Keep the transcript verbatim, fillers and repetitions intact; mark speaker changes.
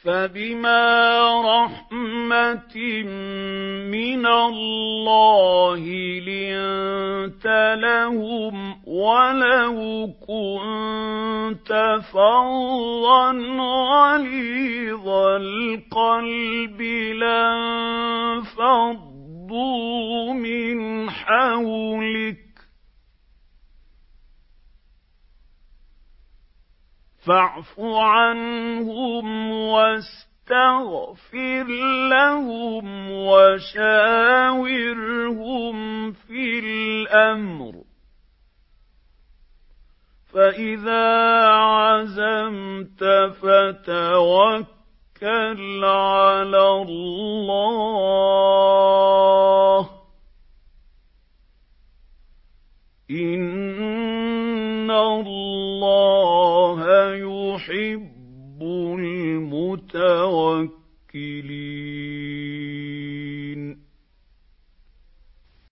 Speaker 1: فَبِمَا رَحْمَةٍ مِّنَ اللَّهِ لِنتَ لَهُمْ ۖ وَلَوْ كُنتَ فَظًّا غَلِيظَ الْقَلْبِ لَانفَضُّوا مِنْ حَوْلِكَ فَاعْفُ عَنْهُمْ وَاسْتَغْفِرْ لَهُمْ وَشَاوِرْهُمْ فِي الْأَمْرِ ۖ فَإِذَا عَزَمْتَ فَتَوَكَّلْ عَلَى اللَّهِ ۚ إِنَّ اللَّهَ يُحِبُّ الْمُتَوَكِّلِينَ